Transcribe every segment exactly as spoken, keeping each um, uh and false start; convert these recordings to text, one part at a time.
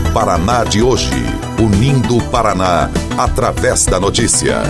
Paraná de hoje, unindo o Paraná através da notícia.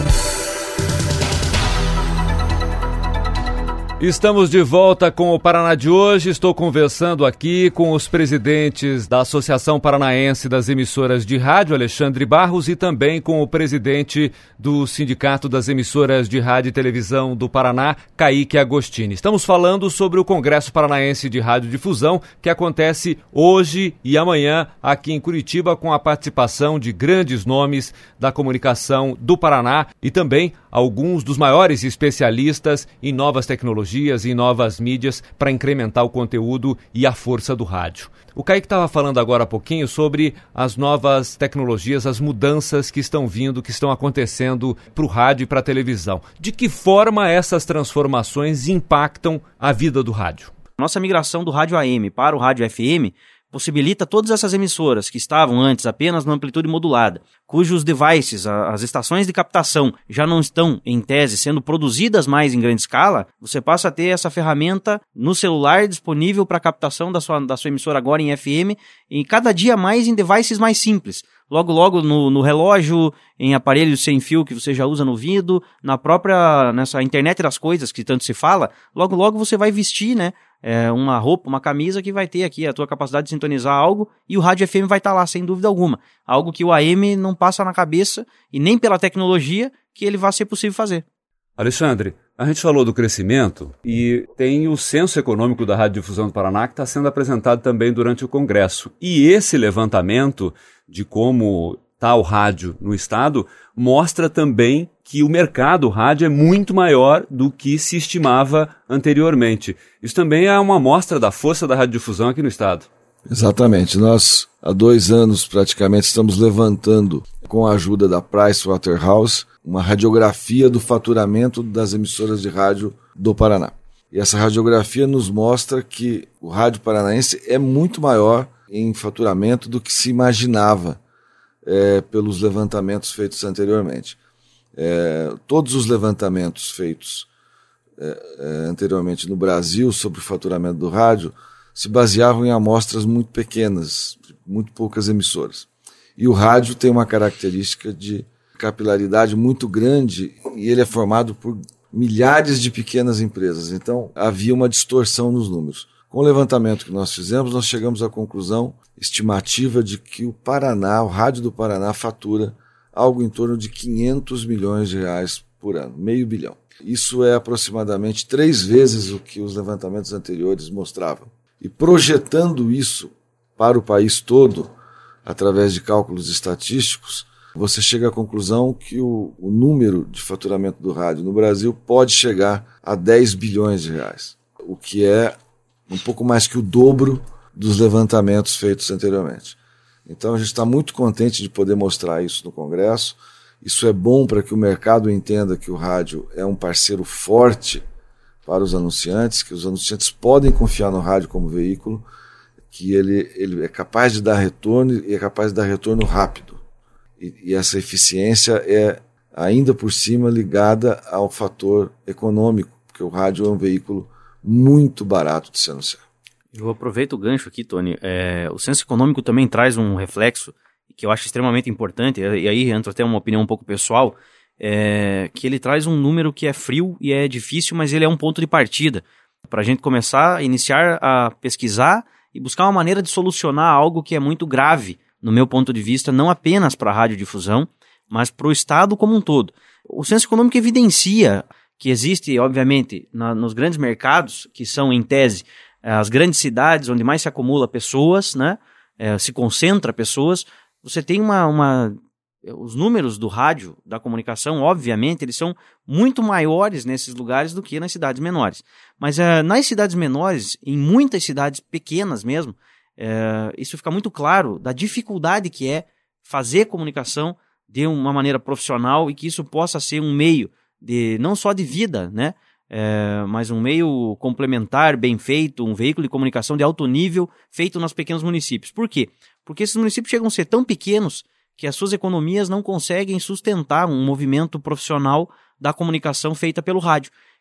Estamos de volta com o Paraná de hoje. Estou conversando aqui com os presidentes da Associação Paranaense das Emissoras de Rádio, Alexandre Barros, e também com o presidente do Sindicato das Emissoras de Rádio e Televisão do Paraná, Kaique Agostini. Estamos falando sobre o Congresso Paranaense de Radiodifusão, que acontece hoje e amanhã aqui em Curitiba, com a participação de grandes nomes da comunicação do Paraná e também alguns dos maiores especialistas em novas tecnologias e novas mídias para incrementar o conteúdo e a força do rádio. O Kaique estava falando agora há pouquinho sobre as novas tecnologias, as mudanças que estão vindo, que estão acontecendo para o rádio e para a televisão. De que forma essas transformações impactam a vida do rádio? Nossa migração do rádio A M para o rádio F M possibilita todas essas emissoras que estavam antes apenas na amplitude modulada, cujos devices, as estações de captação, já não estão, em tese, sendo produzidas mais em grande escala. Você passa a ter essa ferramenta no celular disponível para captação da sua, da sua emissora agora em F M, e cada dia mais em devices mais simples. Logo, logo no, no relógio, em aparelhos sem fio que você já usa no ouvido, na própria, nessa internet das coisas que tanto se fala, logo, logo você vai vestir, né? É uma roupa, uma camisa que vai ter aqui a tua capacidade de sintonizar algo, e o rádio F M vai estar lá, sem dúvida alguma. Algo que o A M não passa na cabeça, e nem pela tecnologia, que ele vai ser possível fazer. Alexandre, a gente falou do crescimento e tem o Censo Econômico da Radiodifusão do Paraná que está sendo apresentado também durante o Congresso. E esse levantamento de como está o rádio no estado mostra também que o mercado rádio é muito maior do que se estimava anteriormente. Isso também é uma amostra da força da radiodifusão aqui no estado. Exatamente. Nós, há dois anos, praticamente, estamos levantando, com a ajuda da Pricewaterhouse, uma radiografia do faturamento das emissoras de rádio do Paraná. E essa radiografia nos mostra que o rádio paranaense é muito maior em faturamento do que se imaginava é, pelos levantamentos feitos anteriormente. É, todos os levantamentos feitos é, é, anteriormente no Brasil sobre o faturamento do rádio se baseavam em amostras muito pequenas, muito poucas emissoras. E o rádio tem uma característica de capilaridade muito grande e ele é formado por milhares de pequenas empresas. Então havia uma distorção nos números. Com o levantamento que nós fizemos, nós chegamos à conclusão estimativa de que o Paraná, o rádio do Paraná, fatura algo em torno de quinhentos milhões de reais por ano, meio bilhão. Isso é aproximadamente três vezes o que os levantamentos anteriores mostravam. E projetando isso para o país todo, através de cálculos estatísticos, você chega à conclusão que o, o número de faturamento do rádio no Brasil pode chegar a dez bilhões de reais, o que é um pouco mais que o dobro dos levantamentos feitos anteriormente. Então a gente está muito contente de poder mostrar isso no Congresso. Isso é bom para que o mercado entenda que o rádio é um parceiro forte para os anunciantes, que os anunciantes podem confiar no rádio como veículo, que ele, ele é capaz de dar retorno e é capaz de dar retorno rápido. E, e essa eficiência é ainda por cima ligada ao fator econômico, porque o rádio é um veículo muito barato de se anunciar. Eu aproveito o gancho aqui, Tony. É, o Censo Econômico também traz um reflexo que eu acho extremamente importante, e aí entra até uma opinião um pouco pessoal, é, que ele traz um número que é frio e é difícil, mas ele é um ponto de partida para a gente começar a iniciar a pesquisar e buscar uma maneira de solucionar algo que é muito grave, no meu ponto de vista, não apenas para a radiodifusão, mas para o Estado como um todo. O Censo Econômico evidencia que existe, obviamente, na, nos grandes mercados, que são, em tese, as grandes cidades onde mais se acumula pessoas, né, é, se concentra pessoas, você tem uma, uma... Os números do rádio, da comunicação, obviamente, eles são muito maiores nesses lugares do que nas cidades menores. Mas é, nas cidades menores, em muitas cidades pequenas mesmo, é, isso fica muito claro da dificuldade que é fazer comunicação de uma maneira profissional e que isso possa ser um meio de, não só de vida, né? É, mas um meio complementar, bem feito, um veículo de comunicação de alto nível feito nos pequenos municípios. Por quê? Porque esses municípios chegam a ser tão pequenos que as suas economias não conseguem sustentar um movimento profissional da comunicação feita pelo rádio,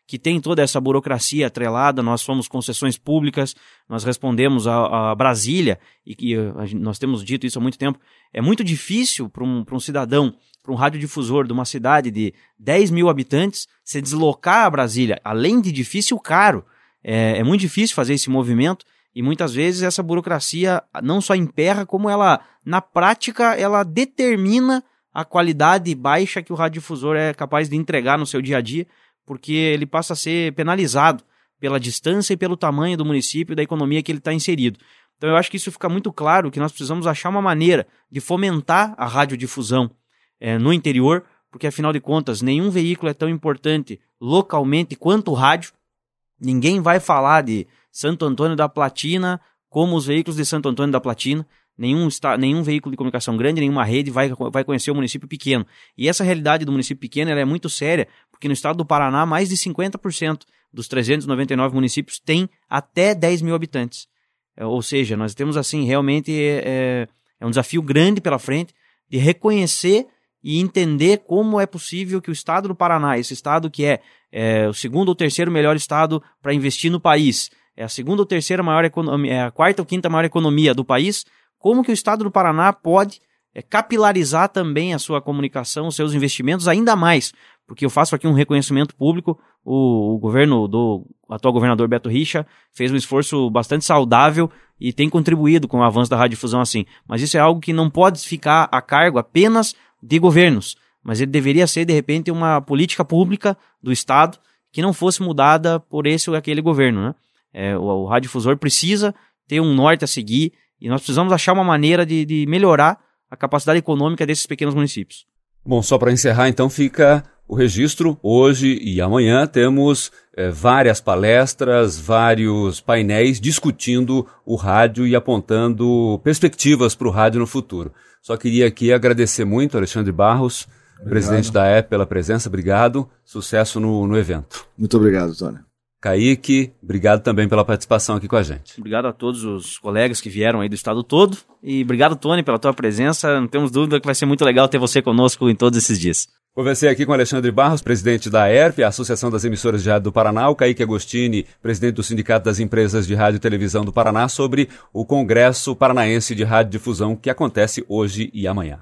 que tem toda essa burocracia atrelada, nós somos concessões públicas, nós respondemos a, a Brasília, e, e a, nós temos dito isso há muito tempo, é muito difícil para um, para um cidadão, para um radiodifusor de uma cidade de dez mil habitantes, se deslocar a Brasília, além de difícil, caro. É, é muito difícil fazer esse movimento, e muitas vezes essa burocracia não só emperra, como ela, na prática, ela determina a qualidade baixa que o radiodifusor é capaz de entregar no seu dia a dia, porque ele passa a ser penalizado pela distância e pelo tamanho do município e da economia que ele está inserido. Então eu acho que isso fica muito claro, que nós precisamos achar uma maneira de fomentar a radiodifusão é, no interior, porque afinal de contas nenhum veículo é tão importante localmente quanto o rádio. Ninguém vai falar de Santo Antônio da Platina como os veículos de Santo Antônio da Platina. Nenhum, está, nenhum veículo de comunicação grande, nenhuma rede vai, vai conhecer o município pequeno. E essa realidade do município pequeno ela é muito séria, porque no estado do Paraná, mais de cinquenta por cento dos trezentos e noventa e nove municípios tem até dez mil habitantes. É, ou seja, nós temos assim, realmente é, é um desafio grande pela frente de reconhecer e entender como é possível que o estado do Paraná, esse estado que é, é o segundo ou terceiro melhor estado para investir no país, é a segunda ou terceira maior economia, é a quarta ou quinta maior economia do país, como que o estado do Paraná pode é, capilarizar também a sua comunicação, os seus investimentos ainda mais, porque eu faço aqui um reconhecimento público, o, o governo do o atual governador Beto Richa fez um esforço bastante saudável e tem contribuído com o avanço da radiodifusão assim, mas isso é algo que não pode ficar a cargo apenas de governos, mas ele deveria ser de repente uma política pública do estado que não fosse mudada por esse ou aquele governo, né? É, o, o radiodifusor precisa ter um norte a seguir, e nós precisamos achar uma maneira de, de melhorar a capacidade econômica desses pequenos municípios. Bom, só para encerrar, então, fica o registro. Hoje e amanhã temos é, várias palestras, vários painéis discutindo o rádio e apontando perspectivas para o rádio no futuro. Só queria aqui agradecer muito, Alexandre Barros, obrigado. Presidente da A E P, pela presença. Obrigado. Sucesso no, no evento. Muito obrigado, Tony. Kaique, obrigado também pela participação aqui com a gente. Obrigado a todos os colegas que vieram aí do estado todo. E obrigado, Tony, pela tua presença. Não temos dúvida que vai ser muito legal ter você conosco em todos esses dias. Conversei aqui com Alexandre Barros, presidente da A E R P, a Associação das Emissoras de Rádio do Paraná, o Kaique Agostini, presidente do Sindicato das Empresas de Rádio e Televisão do Paraná, sobre o Congresso Paranaense de Radiodifusão que acontece hoje e amanhã.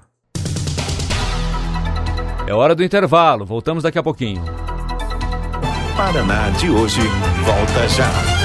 É hora do intervalo, voltamos daqui a pouquinho. Paraná de hoje volta já.